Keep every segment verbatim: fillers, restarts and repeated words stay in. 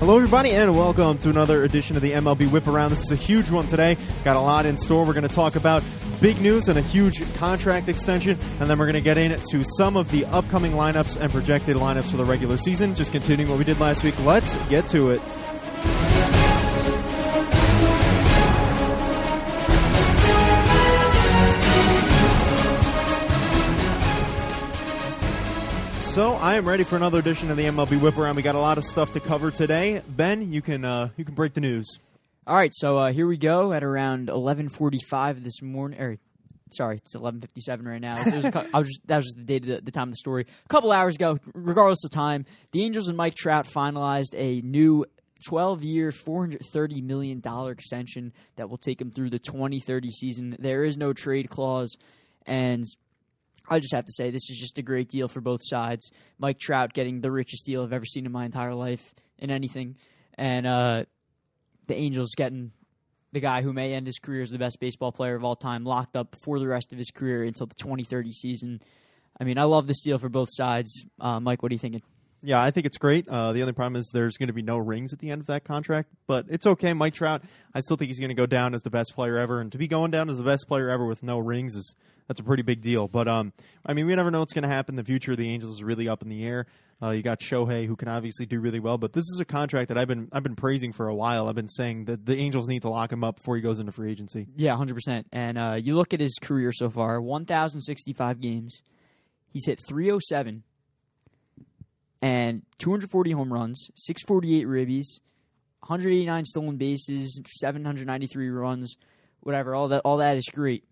Hello, everybody, and welcome to another edition of the M L B Whip Around. This is a huge one today. Got a lot in store. We're going to talk about big news and a huge contract extension, and then we're going to get into some of the upcoming lineups and projected lineups for the regular season. Just continuing what we did last week. Let's get to it. So I am ready for another edition of the M L B Whip Around. We got a lot of stuff to cover today. Ben, you can uh, you can break the news. All right, so uh, here we go at around eleven forty-five this morning. Or, sorry, it's eleven fifty-seven right now. So it was a, I was just, that was just the date of the, the time of the story. A couple hours ago, regardless of time, the Angels and Mike Trout finalized a new twelve-year, four hundred thirty million dollars extension that will take him through the twenty thirty season. There is no trade clause, and I just have to say, this is just a great deal for both sides. Mike Trout getting the richest deal I've ever seen in my entire life in anything. And uh, the Angels getting the guy who may end his career as the best baseball player of all time locked up for the rest of his career until the twenty thirty season. I mean, I love this deal for both sides. Uh, Mike, what are you thinking? Yeah, I think it's great. Uh, the only problem is there's going to be no rings at the end of that contract, but it's okay. Mike Trout, I still think he's going to go down as the best player ever, and to be going down as the best player ever with no rings is that's a pretty big deal. But um, I mean, we never know what's going to happen. The future of the Angels is really up in the air. Uh, you got Shohei, who can obviously do really well, but this is a contract that I've been I've been praising for a while. I've been saying that the Angels need to lock him up before he goes into free agency. Yeah, one hundred percent. And uh, you look at his career so far: one thousand sixty-five games. He's hit three oh seven. And two hundred forty home runs, six forty-eight ribbies, one hundred eighty-nine stolen bases, seven hundred ninety-three runs, whatever. All that, all that is great.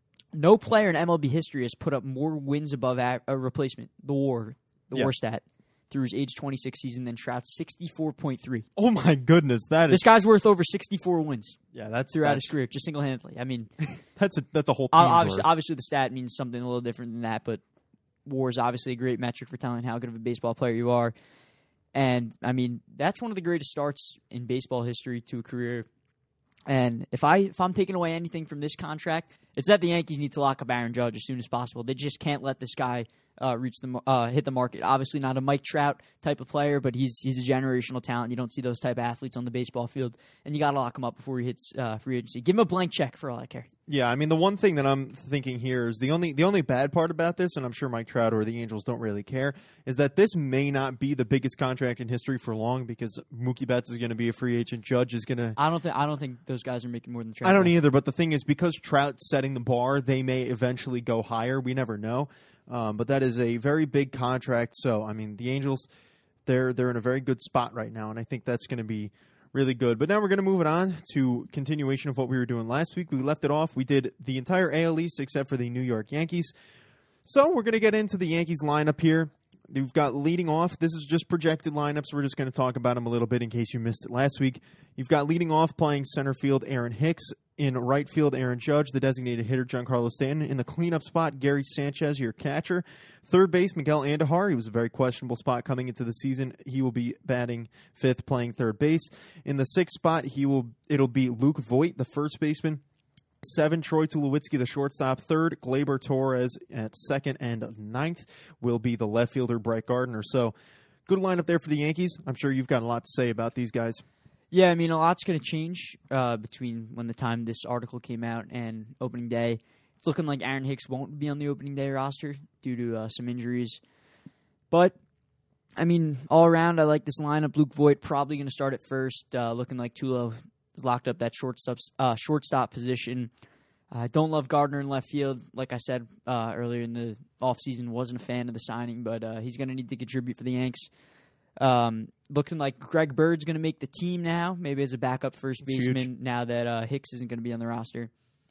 No player in M L B history has put up more wins above a, a replacement, the WAR, the yeah. WAR stat, through his age twenty-six season than Trout's sixty-four point three. Oh my goodness, that is this guy's worth over sixty-four wins. Yeah, that's throughout that's, his career, just single handedly. I mean, that's a that's a whole team's obviously, worth. obviously the stat means something a little different than that, but WAR is obviously a great metric for telling how good of a baseball player you are. And, I mean, that's one of the greatest starts in baseball history to a career. And if, I, if I'm taking away anything from this contract, it's that the Yankees need to lock up Aaron Judge as soon as possible. They just can't let this guy uh, reach the uh, hit the market. Obviously not a Mike Trout type of player, but he's he's a generational talent. You don't see those type of athletes on the baseball field, and you got to lock him up before he hits uh, free agency. Give him a blank check for all I care. Yeah, I mean, the one thing that I'm thinking here is the only the only bad part about this, and I'm sure Mike Trout or the Angels don't really care, is that this may not be the biggest contract in history for long because Mookie Betts is going to be a free agent. Judge is going to. I don't think I don't think those guys are making more than Trout. I don't either, but the thing is, because Trout's setting the bar, they may eventually go higher. We never know. Um, but that is a very big contract. So, I mean, the Angels, they're they're in a very good spot right now, and I think that's going to be really good. But now we're going to move it on to continuation of what we were doing last week. We left it off. We did the entire A L East except for the New York Yankees. So we're going to get into the Yankees lineup here. We've got leading off. This is just projected lineups. We're just going to talk about them a little bit in case you missed it last week. You've got leading off playing center field Aaron Hicks. In right field, Aaron Judge, the designated hitter, Giancarlo Stanton. In the cleanup spot, Gary Sanchez, your catcher. Third base, Miguel Andujar. He was a very questionable spot coming into the season. He will be batting fifth, playing third base. In the sixth spot, he will it'll be Luke Voit, the first baseman. Seven, Troy Tulowitzki, the shortstop. Third, Gleyber Torres at second. And ninth will be the left fielder, Brett Gardner. So, good lineup there for the Yankees. I'm sure you've got a lot to say about these guys. Yeah, I mean, a lot's going to change uh, between when the time this article came out and opening day. It's looking like Aaron Hicks won't be on the opening day roster due to uh, some injuries. But, I mean, all around, I like this lineup. Luke Voit probably going to start at first, uh, looking like Tulo is locked up that shortstop, uh, shortstop position. I uh, don't love Gardner in left field. Like I said uh, earlier in the offseason, wasn't a fan of the signing, but uh, he's going to need to contribute for the Yanks. Um, looking like Greg Bird's going to make the team now, maybe as a backup first That's baseman huge. now that uh, Hicks isn't going to be on the roster.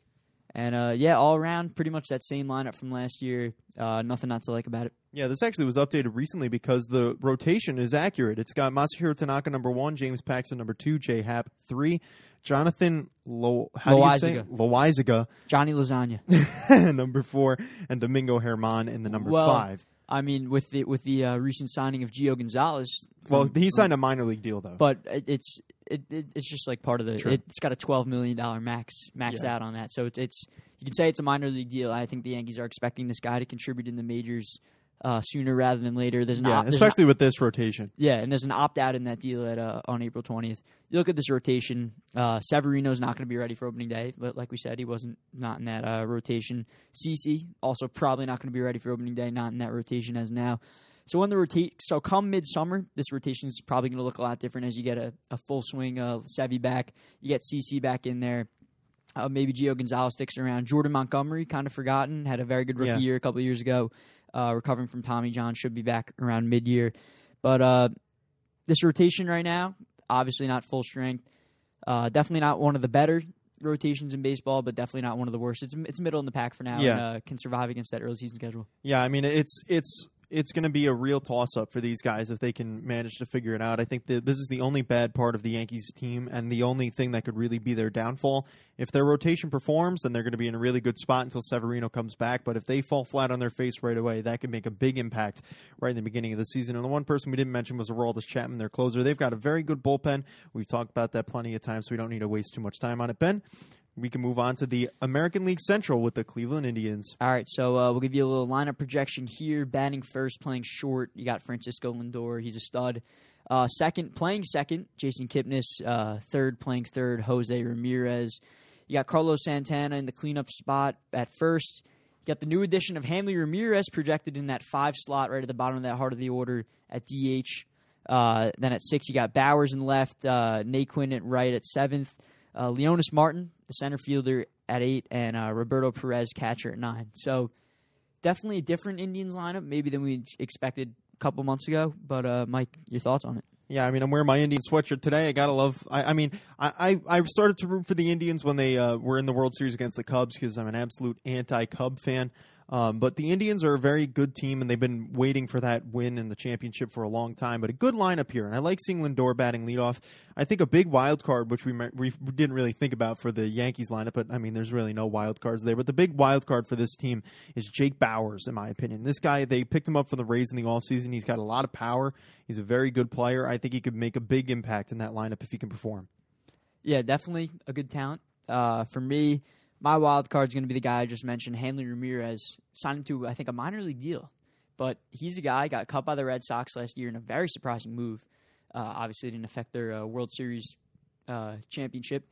And, uh, yeah, all around, pretty much that same lineup from last year. Uh, nothing not to like about it. Yeah, this actually was updated recently because the rotation is accurate. It's got Masahiro Tanaka number one, James Paxton number two, J Happ three, Jonathan Lo- how do you say it? Loizaga, Johnny Lasagna, number four, and Domingo Herman in the number well, five. I mean, with the with the uh, recent signing of Gio Gonzalez. From, well, he signed from, a minor league deal though. But it, it's it, it it's just like part of the. True. It's got a twelve million dollar max max yeah. out on that, so it's, it's you can say it's a minor league deal. I think the Yankees are expecting this guy to contribute in the majors uh, sooner rather than later. There's an Yeah, op- there's especially an, with this rotation. Yeah, and there's an opt-out in that deal at uh, on April twentieth. You look at this rotation, uh, Severino's not going to be ready for opening day, but like we said, he wasn't not in that uh, rotation. Cece also probably not going to be ready for opening day, not in that rotation as now. So when the rotate, so come midsummer, this rotation is probably going to look a lot different as you get a, a full swing uh, Sevy back, you get C C back in there. Uh, maybe Gio Gonzalez sticks around. Jordan Montgomery, kind of forgotten, had a very good rookie Yeah. year a couple of years ago. Uh, recovering from Tommy John, should be back around mid-year. But uh, this rotation right now, obviously not full strength. Uh, definitely not one of the better rotations in baseball, but definitely not one of the worst. It's it's middle in the pack for now, Yeah. and uh, can survive against that early season schedule. Yeah, I mean it's it's it's going to be a real toss-up for these guys if they can manage to figure it out. I think that this is the only bad part of the Yankees team and the only thing that could really be their downfall. If their rotation performs, then they're going to be in a really good spot until Severino comes back. But if they fall flat on their face right away, that can make a big impact right in the beginning of the season. And the one person we didn't mention was Aroldis Chapman, their closer. They've got a very good bullpen. We've talked about that plenty of times, so we don't need to waste too much time on it. Ben, we can move on to the American League Central with the Cleveland Indians. All right, so uh, we'll give you a little lineup projection here. Batting first, playing short, you got Francisco Lindor. He's a stud. Uh, second, playing second, Jason Kipnis. Uh, third, playing third, Jose Ramirez. You got Carlos Santana in the cleanup spot at first. You got the new addition of Hanley Ramirez projected in that five slot right at the bottom of that heart of the order at D H. Uh, then at six, you got Bowers in left, uh, Naquin at right at seventh. Uh, Leonis Martin, the center fielder, at eight, and uh, Roberto Perez, catcher, at nine. So definitely a different Indians lineup, maybe than we expected a couple months ago. But uh, Mike, your thoughts on it? Yeah, I mean, I'm wearing my Indian sweatshirt today. I gotta love. I, I mean, I, I I started to root for the Indians when they uh, were in the World Series against the Cubs because I'm an absolute anti-Cub fan. Um, but the Indians are a very good team, and they've been waiting for that win in the championship for a long time. But a good lineup here, and I like seeing Lindor batting leadoff. I think a big wild card, which we we didn't really think about for the Yankees lineup, but I mean, there's really no wild cards there. But the big wild card for this team is Jake Bowers, in my opinion. This guy, they picked him up from the Rays in the offseason. He's got a lot of power. He's a very good player. I think he could make a big impact in that lineup if he can perform. Yeah, definitely a good talent. Uh, for me, my wild card is going to be the guy I just mentioned, Hanley Ramirez, signed to, I think, a minor league deal. But he's a guy, got cut by the Red Sox last year in a very surprising move. Uh, obviously, it didn't affect their uh, World Series uh, championship.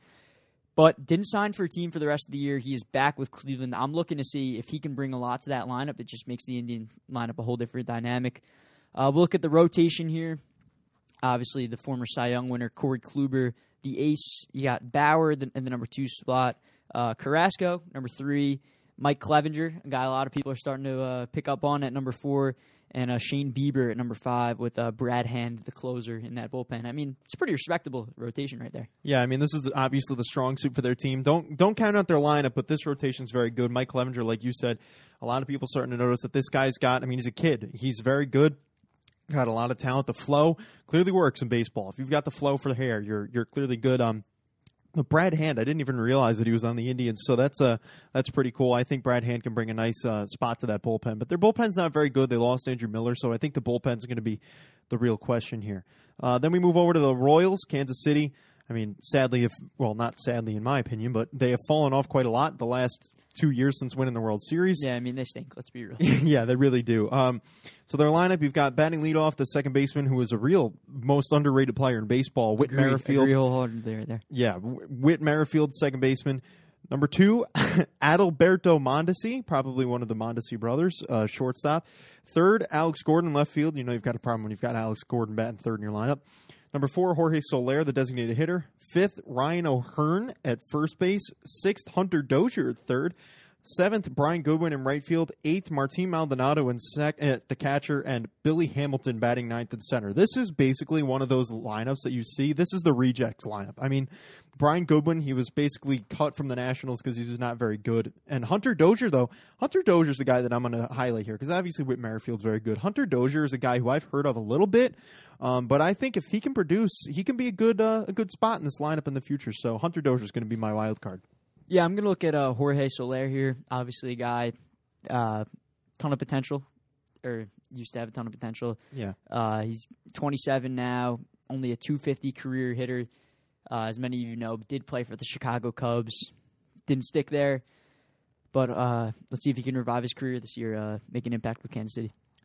But didn't sign for a team for the rest of the year. He is back with Cleveland. I'm looking to see if he can bring a lot to that lineup. It just makes the Indian lineup a whole different dynamic. Uh, we'll look at the rotation here. Obviously, the former Cy Young winner, Corey Kluber, the ace. You got Bauer in the number two spot. Uh, Carrasco, number three. Mike Clevenger, a guy a lot of people are starting to uh, pick up on at number four. And uh, Shane Bieber at number five with uh, Brad Hand, the closer, in that bullpen. I mean, it's a pretty respectable rotation right there. Yeah, I mean, this is the, obviously the strong suit for their team. Don't don't count out their lineup, but this rotation is very good. Mike Clevenger, like you said, a lot of people starting to notice that this guy's got, I mean, he's a kid. He's very good. Got a lot of talent. The flow clearly works in baseball. If you've got the flow for the hair, you're you're clearly good. Um, but Brad Hand, I didn't even realize that he was on the Indians, so that's uh that's pretty cool. I think Brad Hand can bring a nice uh, spot to that bullpen, but their bullpen's not very good. They lost Andrew Miller, so I think the bullpen's going to be the real question here. Uh, then we move over to the Royals, Kansas City. I mean, sadly, if well, not sadly in my opinion, but they have fallen off quite a lot the last two years since winning the World Series. Yeah, I mean, they stink. Let's be real. Yeah, they really do. Um, so their lineup, you've got batting leadoff, the second baseman, who is a real most underrated player in baseball, Whit Agree, Merrifield. agree wholeheartedly there, there. Yeah, Whit Merrifield, second baseman. Number two, Adalberto Mondesi, probably one of the Mondesi brothers, uh, shortstop. Third, Alex Gordon, left field. You know you've got a problem when you've got Alex Gordon batting third in your lineup. Number four, Jorge Soler, the designated hitter. Fifth, Ryan O'Hearn at first base. Sixth, Hunter Dozier at third. Seventh, Brian Goodwin in right field. Eighth, Martin Maldonado in sec- at the catcher, and Billy Hamilton batting ninth and center. This is basically one of those lineups that you see. This is the rejects lineup. I mean, Brian Goodwin, he was basically cut from the Nationals because he was not very good. And Hunter Dozier, though, Hunter Dozier is the guy that I'm going to highlight here because obviously Whit Merrifield's very good. Hunter Dozier is a guy who I've heard of a little bit, um, but I think if he can produce, he can be a good uh, a good spot in this lineup in the future. So Hunter Dozier is going to be my wild card. Yeah, I'm going to look at uh, Jorge Soler here. Obviously, a guy, uh, ton of potential, or used to have a ton of potential. Yeah. Uh, he's twenty-seven now, only a two fifty career hitter. Uh, as many of you know, did play for the Chicago Cubs. Didn't stick there. But uh, let's see if he can revive his career this year, uh, make an impact with Kansas City.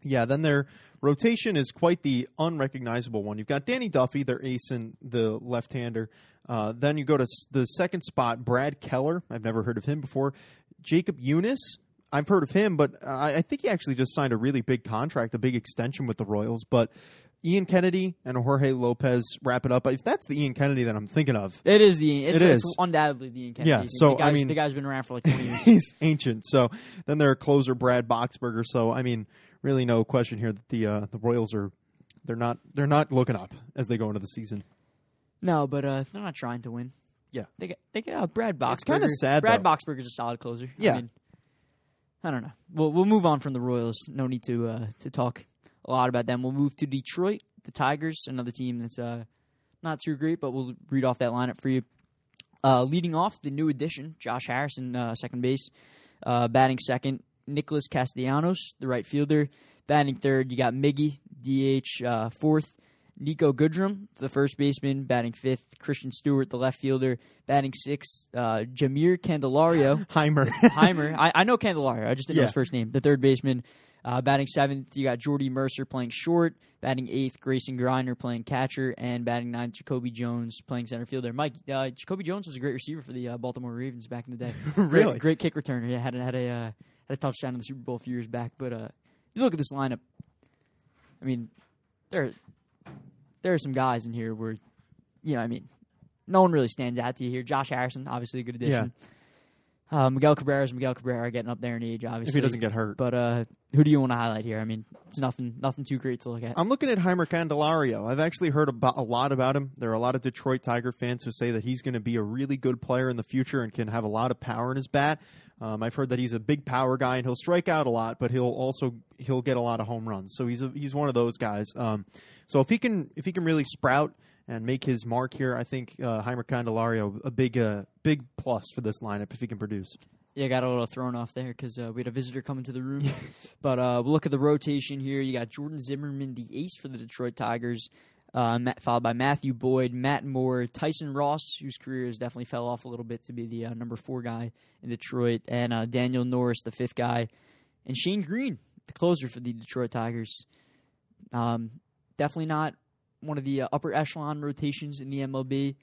Yeah, then their rotation is quite the unrecognizable one. You've got Danny Duffy, their ace and the left-hander. Uh, then you go to s- the second spot, Brad Keller. I've never heard of him before. Jacob Eunice. I've heard of him, but I, I think he actually just signed a really big contract, a big extension with the Royals. But Ian Kennedy and Jorge Lopez wrap it up. If that's the Ian Kennedy that I'm thinking of, It is the it's, It it's is. undoubtedly the Ian Kennedy. Yeah, thing. so, the guy's, I mean- the guy's been around for like twenty years. he's ancient. So then their closer, Brad Boxberger. So I mean, really no question here that the uh, the Royals are they're not they're not looking up as they go into the season. No, but uh, they're not trying to win. Yeah. They get they get uh, Brad Boxberger. It's kinda sad, Brad though. Boxberger's a solid closer. Yeah. I mean, I don't know. We'll we'll move on from the Royals. No need to uh, to talk a lot about them. We'll move to Detroit, the Tigers, another team that's uh, not too great, but we'll read off that lineup for you. Uh, leading off, the new addition, Josh Harrison, uh, second base. Uh, batting second, Nicholas Castellanos, the right fielder. Batting third, you got Miggy, D H uh, fourth. Nico Goodrum, the first baseman, batting fifth. Christian Stewart, the left fielder, batting sixth. Uh, Jameer Candelario. Heimer. Heimer. I, I know Candelario. I just didn't know Yeah. his first name. The third baseman. Uh, batting seventh, you got Jordy Mercer playing short. Batting eighth, Grayson Griner playing catcher. And batting ninth, Jacoby Jones playing center fielder. Mike, uh, Jacoby Jones was a great receiver for the uh, Baltimore Ravens back in the day. Really? Great, great kick returner. Yeah, had, a- had, a, uh, had a touchdown in the Super Bowl a few years back. But uh, you look at this lineup. I mean, there, there are some guys in here where, you know, I mean, no one really stands out to you here. Josh Harrison, obviously a good addition. Uh, Miguel Cabrera is Miguel Cabrera, getting up there in age, obviously. If he doesn't get hurt. But uh, who do you want to highlight here? I mean, it's nothing, nothing too great to look at. I'm looking at Heimer Candelario. I've actually heard about, a lot about him. There are a lot of Detroit Tiger fans who say that he's going to be a really good player in the future and can have a lot of power in his bat. Um, I've heard that he's a big power guy and he'll strike out a lot, but he'll also he'll get a lot of home runs. So he's a, he's one of those guys. Um, so if he can if he can really sprout and make his mark here, I think uh, Heimer Candelario a big uh, big plus for this lineup if he can produce. Yeah, got a little thrown off there because uh, we had a visitor coming to the room. But uh, we'll look at the rotation here. You got Jordan Zimmerman, the ace for the Detroit Tigers, uh, Matt, followed by Matthew Boyd, Matt Moore, Tyson Ross, whose career has definitely fell off a little bit to be the uh, number four guy in Detroit, and uh, Daniel Norris, the fifth guy, and Shane Green, the closer for the Detroit Tigers. Um, definitely not one of the uh, upper echelon rotations in the M L B.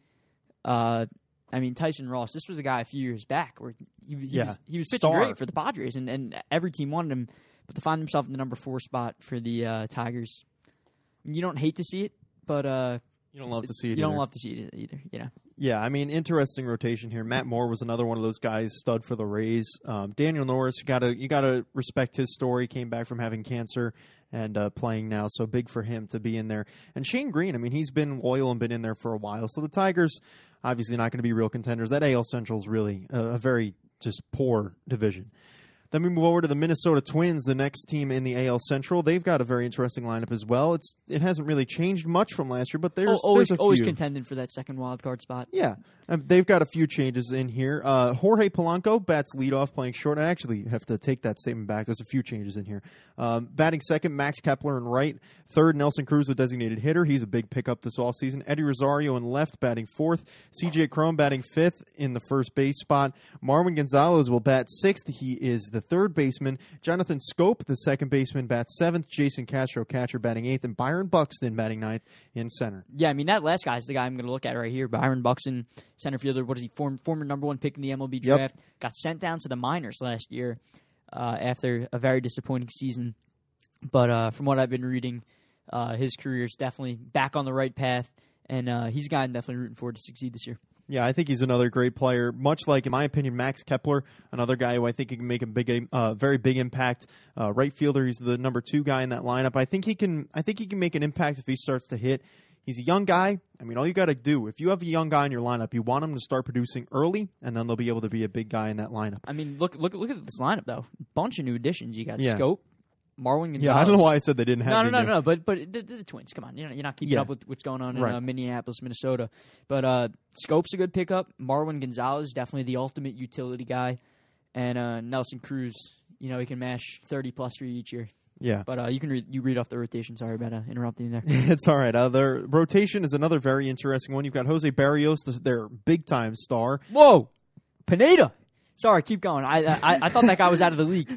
Uh, I mean, Tyson Ross, this was a guy a few years back where he, he Yeah. was he was pitching Star. great for the Padres, and, and every team wanted him, but to find himself in the number four spot for the uh, Tigers, you don't hate to see it, but uh, You don't love to see it. you don't either. love to see it either. You know, Yeah, I mean, interesting rotation here. Matt Moore was another one of those guys, stud for the Rays. Um, Daniel Norris, you gotta you gotta respect his story. Came back from having cancer and uh, playing now, so big for him to be in there. And Shane Green, I mean, he's been loyal and been in there for a while. So the Tigers, obviously, not going to be real contenders. That A L Central is really a, a very just poor division. Then we move over to the Minnesota Twins, the next team in the A L Central. They've got a very interesting lineup as well. It's it hasn't really changed much from last year, but there's Al- always there's a always few. contending for that second wild card spot. Yeah, um, they've got a few changes in here. Uh, Jorge Polanco bats leadoff, playing short. I actually have to take that statement back. There's a few changes in here. Um, batting second, Max Kepler in right. Third, Nelson Cruz, the designated hitter. He's a big pickup this offseason. Eddie Rosario in left, batting fourth. C J Cron batting fifth in the first base spot. Marwin Gonzalez will bat sixth. He is the third baseman. Jonathan Scope, the second baseman, bats seventh. Jason Castro, catcher, batting eighth. And Byron Buxton batting ninth in center. Yeah, I mean, that last guy is the guy I'm going to look at right here. Byron Buxton, center fielder. What is he? Form, former number one pick in the M L B Yep. draft. Got sent down to the minors last year uh, after a very disappointing season. But uh, from what I've been reading, uh, his career is definitely back on the right path. And uh, he's a guy I'm definitely rooting for to succeed this year. Yeah, I think he's another great player. Much like, in my opinion, Max Kepler, another guy who I think he can make a big, uh, very big impact. Uh, right fielder, he's the number two guy in that lineup. I think he can. I think he can make an impact if he starts to hit. He's a young guy. I mean, all you got to do, if you have a young guy in your lineup, you want him to start producing early, and then they'll be able to be a big guy in that lineup. I mean, look look look at this lineup though. Bunch of new additions. You got Yeah. Scope, Marwin Gonzalez. Yeah, I don't know why I said they didn't have. No, no, any no, new- no. But but the, the, the Twins. Come on, you're not, you're not keeping Yeah. up with what's going on in Right. uh, Minneapolis, Minnesota. But uh, Scope's a good pickup. Marwin Gonzalez, definitely the ultimate utility guy, and uh, Nelson Cruz. You know, he can mash thirty plus for you each year. Yeah. But uh, you can read you read off the rotation. Sorry about uh, interrupting you there. It's all right. Uh, their rotation is another very interesting one. You've got Jose Barrios, the, their big-time star. Whoa, Pineda, Sorry, keep going. I, I I thought that guy was out of the league.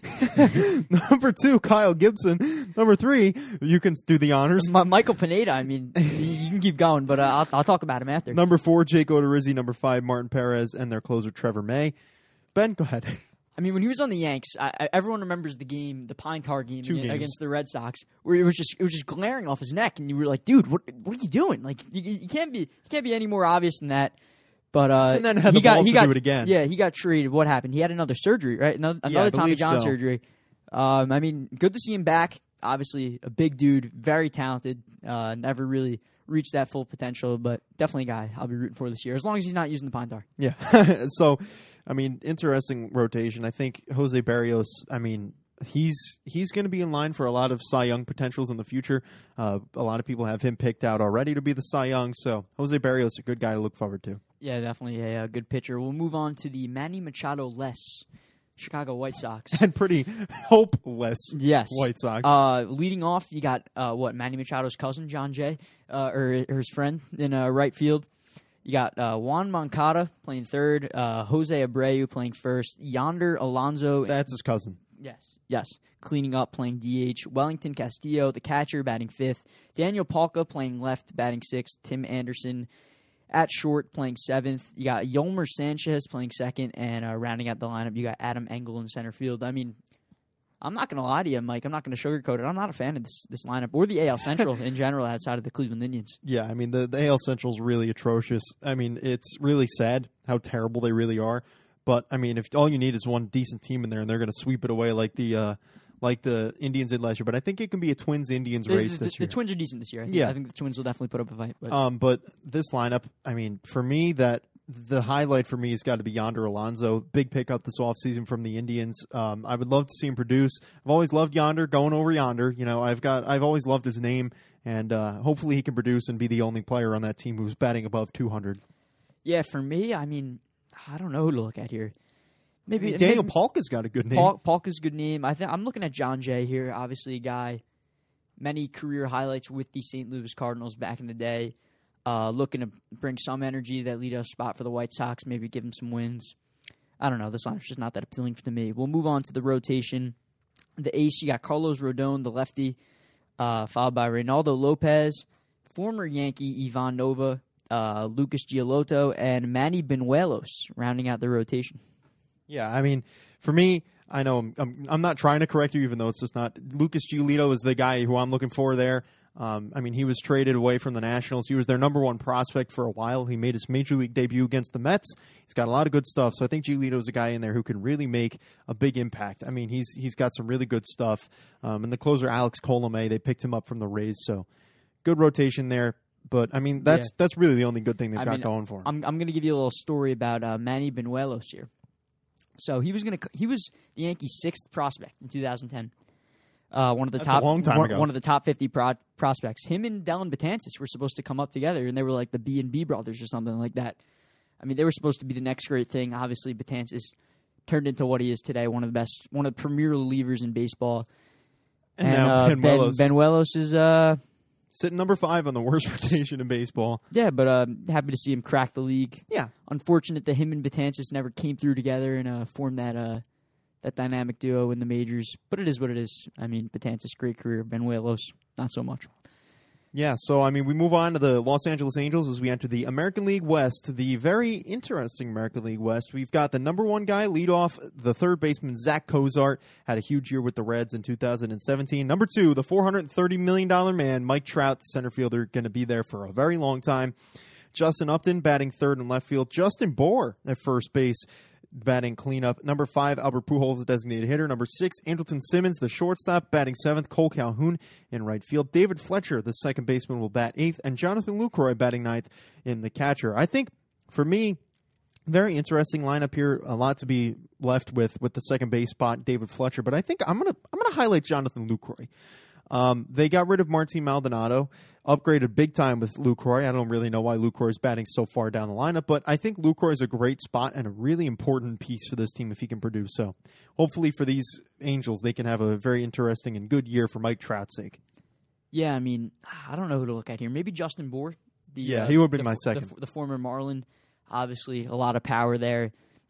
Number two, Kyle Gibson. Number three, you can do the honors. M- Michael Pineda. I mean, you can keep going, but uh, I'll, I'll talk about him after. Number four, Jake Odorizzi. Number five, Martin Perez, and their closer, Trevor May. Ben, go ahead. I mean, when he was on the Yanks, I, I, everyone remembers the game, the Pine Tar game Two against, games. against the Red Sox, where it was just it was just glaring off his neck, and you were like, "Dude, what what are you doing? Like, you, you can't be you can't be any more obvious than that." But uh, And then had he the got balls he to got do it again. Yeah, he got traded. What happened? He had another surgery, right? Another, Yeah, I another Tommy believe John so. surgery. Um, I mean, good to see him back. Obviously, a big dude, very talented. Uh, never really reached that full potential, but definitely a guy I'll be rooting for this year, as long as he's not using the Pine Tar. Yeah. So, I mean, interesting rotation. I think Jose Barrios, I mean, he's he's going to be in line for a lot of Cy Young potentials in the future. Uh, a lot of people have him picked out already to be the Cy Young, so Jose Barrios, a good guy to look forward to. Yeah, definitely a, a good pitcher. We'll move on to the Manny Machado-less Chicago White Sox. And pretty hopeless Yes. White Sox. Uh, leading off, you got, uh, what, Manny Machado's cousin, John Jay, uh, or, or his friend in uh, right field. You got uh, Juan Moncada playing third, uh, Jose Abreu playing first, Yonder Alonso. That's his cousin. Yes, yes. Cleaning up, playing D H. Wellington Castillo, the catcher, batting fifth. Daniel Palka playing left, batting sixth. Tim Anderson at short, playing seventh. You got Yolmer Sanchez playing second, and uh, rounding out the lineup, you got Adam Engel in center field. I mean, I'm not going to lie to you, Mike. I'm not going to sugarcoat it. I'm not a fan of this this lineup or the A L Central in general outside of the Cleveland Indians. Yeah, I mean, the, the A L Central's really atrocious. I mean, it's really sad how terrible they really are. But, I mean, if all you need is one decent team in there and they're going to sweep it away like the uh, like the Indians did last year. But I think it can be a Twins-Indians The, race the, this the year. Twins are decent this year. I think, Yeah. I think the Twins will definitely put up a fight. But Um, but this lineup, I mean, for me, that the highlight for me has got to be Yonder Alonso. Big pickup this offseason from the Indians. Um, I would love to see him produce. I've always loved Yonder, going over Yonder. You know, I've got, I've always loved his name, and uh, hopefully he can produce and be the only player on that team who's batting above two hundred. yeah, for me, I mean, I don't know who to look at here. Maybe I mean, Daniel maybe, Palka's got a good name. Paul, Palka's a good name. I think I'm looking at John Jay here. Obviously, a guy, many career highlights with the Saint Louis Cardinals back in the day. Uh, looking to bring some energy to that leadoff spot for the White Sox. Maybe give them some wins. I don't know. This lineup's just not that appealing to me. We'll move on to the rotation. The ace, you got Carlos Rodon, the lefty, uh, followed by Reynaldo Lopez, former Yankee Ivan Nova, uh, Lucas Giolito, and Manny Benuelos rounding out the rotation. Yeah, I mean, for me, I know I'm, I'm I'm not trying to correct you, even though it's just not. Lucas Giolito is the guy who I'm looking for there. Um, I mean, he was traded away from the Nationals. He was their number one prospect for a while. He made his major league debut against the Mets. He's got a lot of good stuff. So I think Giolito is a guy in there who can really make a big impact. I mean, he's he's got some really good stuff. Um, and the closer, Alex Colomé, they picked him up from the Rays. So good rotation there. But I mean, that's Yeah. that's really the only good thing they've I got mean, going for him. I'm I'm going to give you a little story about uh, Manny Benuelos here. So he was going to he was the Yankees' sixth prospect in two thousand ten. Uh, one of the That's a top long time one, ago. one of the top fifty pro- prospects. Him and Dellin Betances were supposed to come up together, and they were like the B and B brothers or something like that. I mean, they were supposed to be the next great thing. Obviously, Betances turned into what he is today, one of the best, one of the premier relievers in baseball. And And, now uh, Ben, Benuelos. Benuelos is uh, Sitting number five on the worst rotation in baseball. yeah, but uh, happy to see him crack the league. Yeah. Unfortunate that him and Betances never came through together and uh, formed that uh, that dynamic duo in the majors. But it is what it is. I mean, Betances, great career. Benuelos, not so much. Yeah, so, I mean, we move on to the Los Angeles Angels as we enter the American League West, the very interesting American League West. We've got the number one guy, lead off, the third baseman, Zach Cozart, had a huge year with the Reds in two thousand seventeen. Number two, the four hundred thirty million dollars man, Mike Trout, the center fielder, going to be there for a very long time. Justin Upton batting third and left field. Justin Bour at first base, batting cleanup. Number five, Albert Pujols, the designated hitter. Number six, Andrelton Simmons, the shortstop, batting seventh. Cole Calhoun in right field. David Fletcher, the second baseman, will bat eighth. And Jonathan Lucroy batting ninth in the catcher. I think, for me, very interesting lineup here. A lot to be left with with the second base spot, David Fletcher. But I think I'm gonna I'm gonna highlight Jonathan Lucroy. Um, they got rid of Martin Maldonado, upgraded big time with Lucroy. I don't really know why Lucroy is batting so far down the lineup, but I think Lucroy is a great spot and a really important piece for this team if he can produce. So hopefully for these Angels, they can have a very interesting and good year for Mike Trout's sake. Yeah, I mean, I don't know who to look at here. Maybe Justin Bour. The, Yeah, uh, he would be the, my the, second. The, the former Marlin. Obviously, a lot of power there.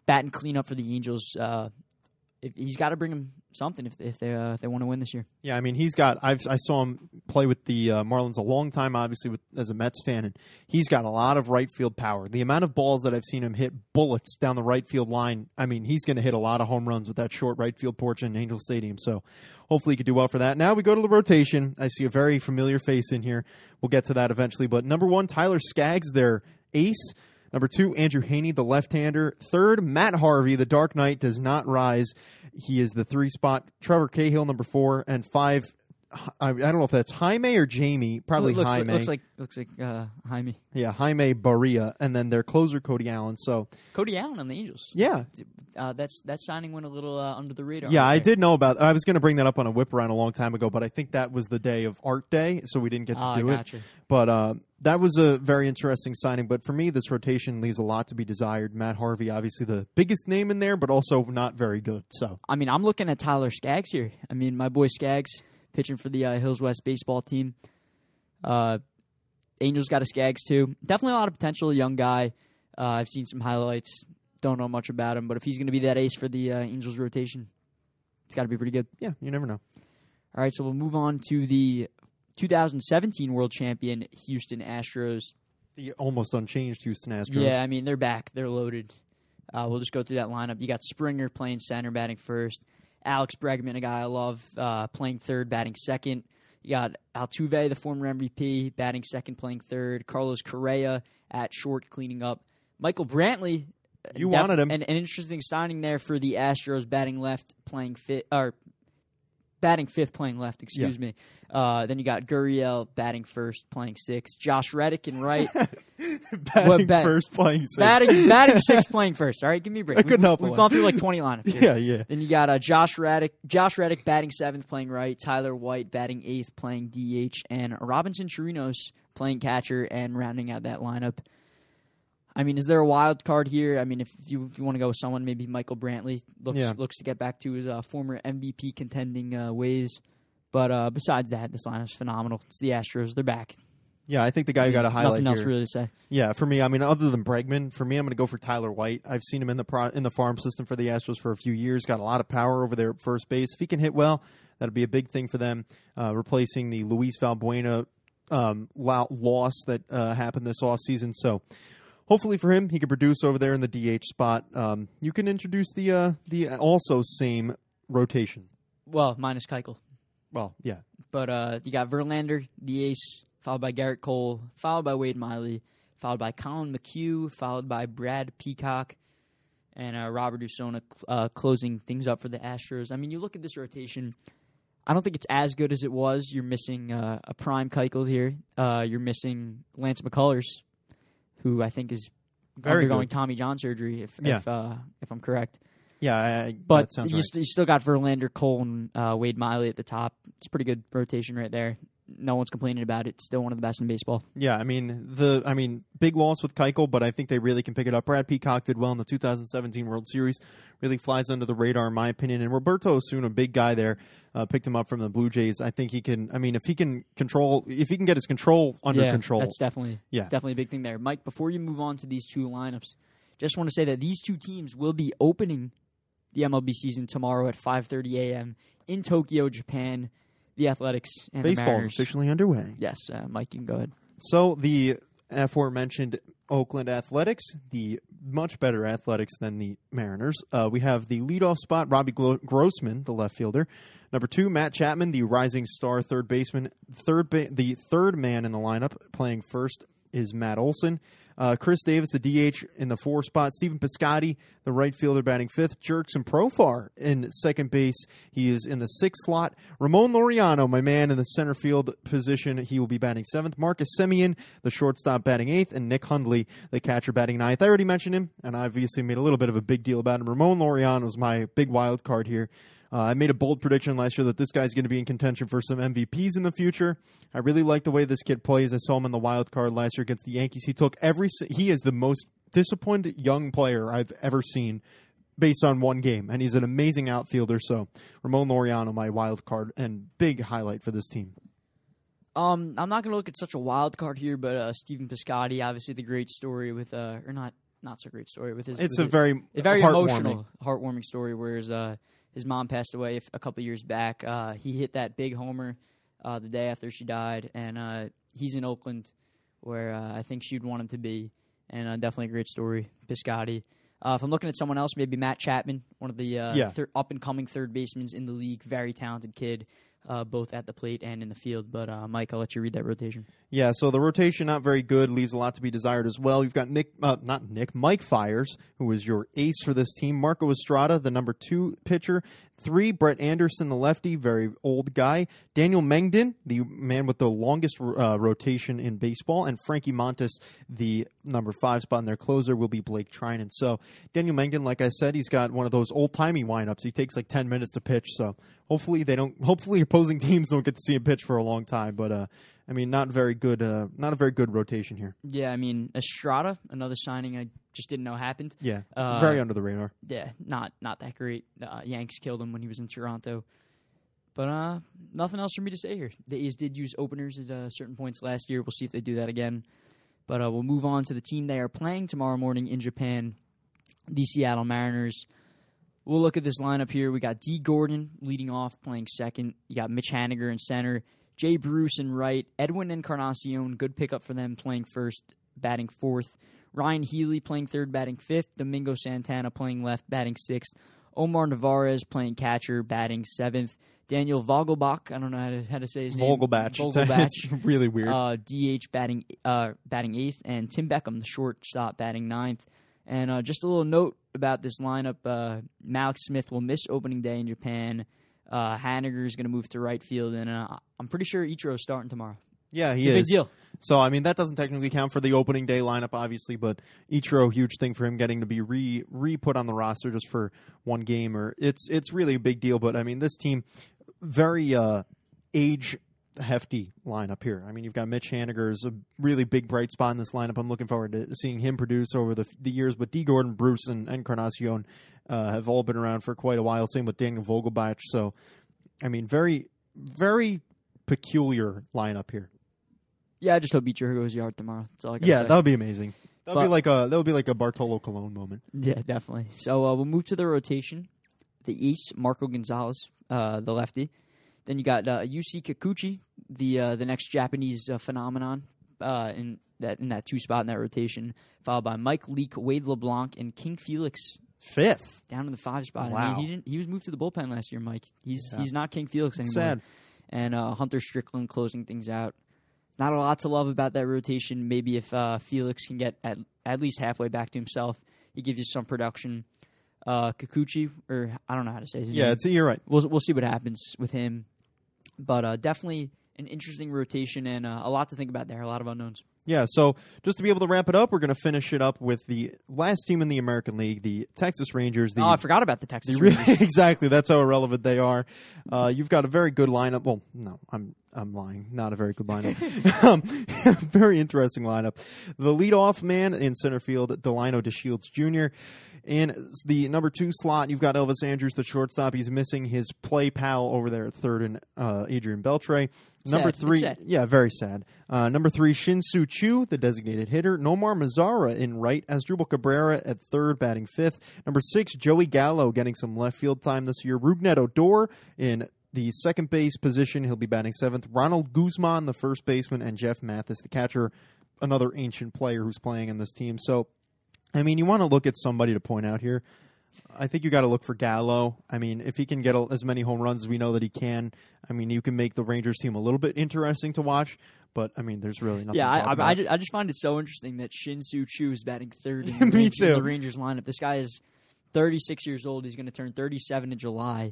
batting cleanup for the Angels. Uh, if, he's got to bring him something if if they uh, if they want to win this year. Yeah, I mean he's got. I've I saw him play with the uh, Marlins a long time, obviously with, as a Mets fan, and he's got a lot of right field power. The amount of balls that I've seen him hit bullets down the right field line. I mean he's going to hit a lot of home runs with that short right field porch in Angel Stadium. So hopefully he could do well for that. Now we go to the rotation. I see a very familiar face in here. We'll get to that eventually. But number one, Tyler Skaggs, their ace. Number two, Andrew Haney, the left-hander. Third, Matt Harvey, the Dark Knight, does not rise. He is the three spot. Trevor Cahill, number four. And five, I, I don't know if that's Jaime or Jamie. Probably looks Jaime. Like, looks like looks like uh, Jaime. Yeah, Jaime Barria. And then their closer, Cody Allen. So Cody Allen on the Angels. Yeah. Uh, that's that signing went a little uh, under the radar. Yeah, right I there. did know about I was going to bring that up on a whip around a long time ago, but I think that was the day of Art Day, so we didn't get to Oh, do gotcha. it. But uh, that was a very interesting signing. But for me, this rotation leaves a lot to be desired. Matt Harvey, obviously the biggest name in there, but also not very good. So I mean, I'm looking at Tyler Skaggs here. I mean, my boy Skaggs pitching for the uh, Hills West baseball team. Uh, Angels got a Skaggs too. Definitely a lot of potential. Young guy. Uh, I've seen some highlights. Don't know much about him, but if he's going to be that ace for the uh, Angels rotation, it's got to be pretty good. yeah, you never know. All right, so we'll move on to the two thousand seventeen World Champion Houston Astros. The almost unchanged Houston Astros. Yeah, I mean, they're back. They're loaded. Uh, we'll just go through that lineup. You got Springer playing center, batting first. Alex Bregman, a guy I love, uh, playing third, batting second. You got Altuve, the former M V P, batting second, playing third. Carlos Correa at short, cleaning up. Michael Brantley. You def- wanted him. An, an interesting signing there for the Astros, batting left, playing fifth, or batting fifth, playing left. Excuse Yeah. me. Uh, then you got Gurriel batting first, playing sixth. Josh Reddick in right, batting What, bat- first, playing sixth. batting batting sixth, playing first. All right, give me a break. I couldn't We've, help we've it. gone through like twenty lineups here. Yeah, yeah. Then you got uh, Josh Reddick, Josh Reddick batting seventh, playing right. Tyler White batting eighth, playing D H, and Robinson Chirinos playing catcher and rounding out that lineup. I mean, is there a wild card here? I mean, if you, if you want to go with someone, maybe Michael Brantley looks Yeah. looks to get back to his uh, former M V P contending uh, ways. But uh, besides that, this lineup's phenomenal. It's the Astros; they're back. Yeah, I think the guy who got a highlight Nothing else here. really to say. Yeah, for me, I mean, other than Bregman, for me, I'm going to go for Tyler White. I've seen him in the pro- in the farm system for the Astros for a few years. Got a lot of power over there at first base. If he can hit well, that'll be a big thing for them. Uh, replacing the Luis Valbuena um, lo- loss that uh, happened this offseason. So hopefully for him, he can produce over there in the D H spot. Um, you can introduce the uh, the also same rotation. Well, minus Keuchel. Well, yeah. But uh, you got Verlander, the ace, followed by Garrett Cole, followed by Wade Miley, followed by Colin McHugh, followed by Brad Peacock, and uh, Robert Usona uh, closing things up for the Astros. I mean, you look at this rotation, I don't think it's as good as it was. You're missing uh, a prime Keuchel here. Uh, you're missing Lance McCullers, who I think is Very undergoing good. Tommy John surgery, if Yeah. if, uh, if I'm correct. Yeah, I, But that sounds you, right. st- you still got Verlander, Cole, and uh, Wade Miley at the top. It's a pretty good rotation right there. No one's complaining about it. Still one of the best in baseball. Yeah, I mean the I mean big loss with Keuchel, but I think they really can pick it up. Brad Peacock did well in the two thousand seventeen World Series. Really flies under the radar in my opinion. And Roberto Osuna, big guy there, uh, picked him up from the Blue Jays. I think he can. I mean, if he can control, if he can get his control under yeah, control, that's definitely Yeah. definitely a big thing there. Mike, before you move on to these two lineups, just want to say that these two teams will be opening the M L B season tomorrow at five thirty a.m. in Tokyo, Japan. The Athletics and the baseball is Mariners. officially underway. Yes, uh, Mike, you can go ahead. So the aforementioned Oakland Athletics, the much better Athletics than the Mariners. Uh, we have the leadoff spot, Robbie Glo- Grossman, the left fielder. Number two, Matt Chapman, the rising star third baseman. Third, ba- the third man in the lineup playing first is Matt Olson. Uh, Chris Davis, the D H in the four spot. Stephen Piscotty, the right fielder, batting fifth. Jerkson Profar in second base. He is in the sixth slot. Ramon Laureano, my man in the center field position. He will be batting seventh. Marcus Semien, the shortstop, batting eighth. And Nick Hundley, the catcher, batting ninth. I already mentioned him, and I obviously made a little bit of a big deal about him. Ramon Laureano is my big wild card here. Uh, I made a bold prediction last year that this guy's going to be in contention for some M V Ps in the future. I really like the way this kid plays. I saw him in the wild card last year against the Yankees. He took every. He is the most disciplined young player I've ever seen based on one game, and he's an amazing outfielder. So Ramon Laureano, my wild card and big highlight for this team. Um, I'm not going to look at such a wild card here, but uh, Stephen Piscotty, obviously the great story with, uh, or not not so great story with his. It's with a his, very a very heartwarming. emotional, heartwarming story. Where his uh, his mom passed away a couple years back. Uh, he hit that big homer uh, the day after she died, and uh, he's in Oakland, where uh, I think she'd want him to be. And uh, definitely a great story, Piscotty. Uh, if I'm looking at someone else, maybe Matt Chapman, one of the uh, Yeah. thir- up-and-coming third basemen in the league. Very talented kid, uh, both at the plate and in the field. But, uh, Mike, I'll let you read that rotation. Yeah, so the rotation not very good, leaves a lot to be desired as well. You've got Nick, uh, not Nick, Mike Fiers, who is your ace for this team. Marco Estrada, the number two pitcher. Three, Brett Anderson, the lefty, very old guy. Daniel Mengden, the man with the longest uh, rotation in baseball. And Frankie Montes, the number five spot in their closer, will be Blake Trinan. So Daniel Mengden, like I said, he's got one of those old-timey windups. He takes like ten minutes to pitch, so hopefully they don't. Hopefully opposing teams don't get to see him pitch for a long time. But uh, I mean, not very good. Uh, not a very good rotation here. Yeah, I mean, Estrada, another signing I just didn't know happened. Yeah, Uh, very under the radar. Yeah, not not that great. Uh, Yanks killed him when he was in Toronto. But uh, nothing else for me to say here. The A's did use openers at uh, certain points last year. We'll see if they do that again. But uh, we'll move on to the team they are playing tomorrow morning in Japan, the Seattle Mariners. We'll look at this lineup here. We got D. Gordon leading off, playing second. You got Mitch Haniger in center. Jay Bruce in right. Edwin Encarnacion, good pickup for them, playing first, batting fourth. Ryan Healy playing third, batting fifth. Domingo Santana playing left, batting sixth. Omar Narvaez playing catcher, batting seventh. Daniel Vogelbach, I don't know how to, how to say his name. Vogelbach. Vogelbach. It's really weird. Uh, D H batting uh, batting eighth. And Tim Beckham, the shortstop, batting ninth. And uh, just a little note about this lineup. Uh, Malik Smith will miss opening day in Japan. Uh, Haniger is going to move to right field. And uh, I'm pretty sure Ichiro is starting tomorrow. Yeah, he It's a is. big deal. So, I mean, that doesn't technically count for the opening day lineup, obviously, but Ichiro, huge thing for him getting to be re re put on the roster just for one game. Or it's it's really a big deal. But I mean, this team, very uh, age hefty lineup here. I mean, you've got Mitch Haniger is a really big bright spot in this lineup. I'm looking forward to seeing him produce over the the years. But D. Gordon, Bruce, and Encarnacion uh, have all been around for quite a while. Same with Daniel Vogelbach. So, I mean, very very peculiar lineup here. Yeah, I just hope Ichiro goes yard tomorrow. That's all I got to Yeah, say. that would be amazing. That would be But- like a that would be like a Bartolo Colon moment. Yeah, definitely. So uh, we'll move to the rotation. The East, Marco Gonzalez, uh, the lefty. Then you got uh, U C Kikuchi, the uh, the next Japanese uh, phenomenon uh, in that in that two spot in that rotation, followed by Mike Leake, Wade LeBlanc, and King Felix Fifth. down in the five spot. I Wow. mean, he didn't. He was moved to the bullpen last year, Mike. He's Yeah. he's not King Felix anymore. Sad. And uh, Hunter Strickland closing things out. Not a lot to love about that rotation. Maybe if uh, Felix can get at at least halfway back to himself, he gives you some production. Uh, Kikuchi, or I don't know how to say his Yeah, name. it's you're right. We'll we'll see what happens with him, but uh, definitely an interesting rotation and uh, a lot to think about there. A lot of unknowns. Yeah, so just to be able to wrap it up, we're going to finish it up with the last team in the American League, the Texas Rangers. The, Oh, I forgot about the Texas the Rangers. exactly, that's how irrelevant they are. Uh, you've got a very good lineup. Well, no, I'm I'm lying. Not a very good lineup. um, very interesting lineup. The leadoff man in center field, Delino DeShields Junior In the number two slot, you've got Elvis Andrews, the shortstop. He's missing his play pal over there at third, and uh, Adrian Beltre. Number Sad. three, It's sad. yeah, very sad. Uh, number three, Shin Soo Chu, the designated hitter. Nomar Mazara in right. Asdrubal Cabrera at third, batting fifth. Number six, Joey Gallo getting some left field time this year. Rugnet Odor in the second base position. He'll be batting seventh. Ronald Guzman, the first baseman, and Jeff Mathis, the catcher, another ancient player who's playing in this team. So, I mean, you want to look at somebody to point out here. I think you got to look for Gallo. I mean, if he can get a, as many home runs as we know that he can, I mean, you can make the Rangers team a little bit interesting to watch. But I mean, there's really nothing. Yeah, to I, talk I, about. I, just, I just find it so interesting that Shin Soo Chu is batting third in the, Me Rangers, in too. the Rangers lineup. This guy is thirty-six years old. He's going to turn thirty-seven in July.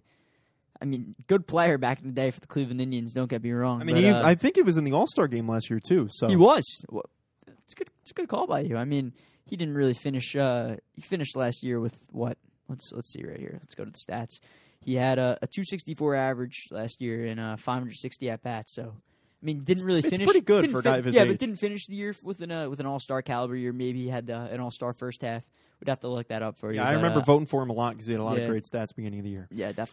I mean, good player back in the day for the Cleveland Indians. Don't get me wrong. I mean, but, he, uh, I think he was in the All Star game last year too. So he was. Well, It's a good. It's a good call by you. I mean, he didn't really finish. Uh, he finished last year with what? Let's let's see right here. Let's go to the stats. He had a, a two sixty-four average last year and uh, five hundred sixty at bats. So, I mean, didn't really It's finish. pretty good didn't for a fin- guy of his yeah, age. but didn't finish the year with an uh, with an All Star caliber year. Maybe he had uh, an All Star first half. We'd have to look that up for you. yeah, I but, remember uh, voting for him a lot because he had a lot yeah. of great stats beginning of the year. Yeah, definitely.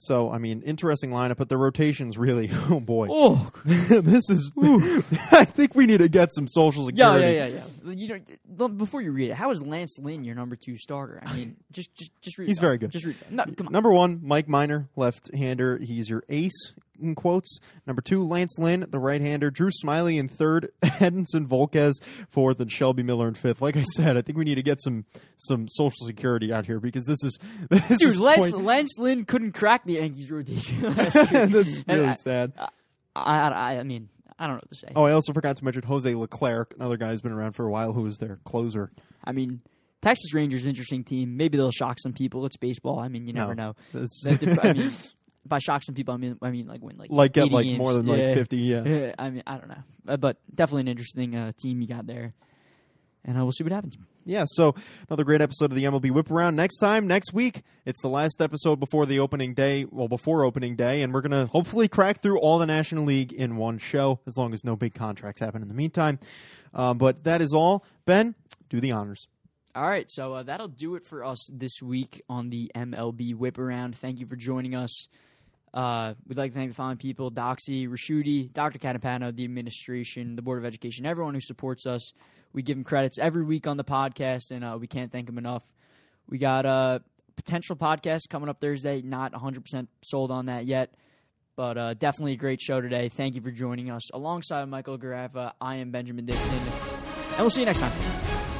So, I mean, interesting lineup, but the rotations really, oh boy. Oh, this is, I think we need to get some social yeah, security. yeah, yeah, yeah. You know, before you read it, how is Lance Lynn your number two starter? I mean, just, just, just read. He's it very off. good. Just read. It. No, come on. Number one, Mike Minor, left-hander. He's your ace, in quotes. Number two, Lance Lynn, the right-hander. Drew Smiley in third. Edinson Volquez fourth, and Shelby Miller in fifth. Like I said, I think we need to get some some social security out here because this is this Dude, is Lance, quite, Lance Lynn couldn't crack the Yankees rotation last year. that's really I, sad. I, I, I mean, I don't know what to say. Oh, I also forgot to mention Jose Leclerc, another guy who's been around for a while, who was their closer. I mean, Texas Rangers, interesting team. Maybe they'll shock some people. It's baseball. I mean, you never No, know. that's- That- that- I mean, by shock some people, I mean, I mean like win like Like get eighty like games. more than like Yeah. fifty. Yeah. Yeah, I mean, I don't know, uh, but definitely an interesting uh, team you got there, and uh, we'll see what happens. Yeah, so another great episode of the M L B Whip Around. Next time, next week, it's the last episode before the opening day, well, before opening day, and we're going to hopefully crack through all the National League in one show, as long as no big contracts happen in the meantime. Um, but that is all. Ben, do the honors. All right, so uh, that'll do it for us this week on the M L B Whip Around. Thank you for joining us. Uh, we'd like to thank the following people: Doxy, Rashuti, Doctor Catapano, the administration, the Board of Education, everyone who supports us. We give them credits every week on the podcast, and uh, we can't thank them enough. We got a potential podcast coming up Thursday. Not one hundred percent sold on that yet, but uh, definitely a great show today. Thank you for joining us. Alongside Michael Garaffa, I am Benjamin Dixon, and we'll see you next time.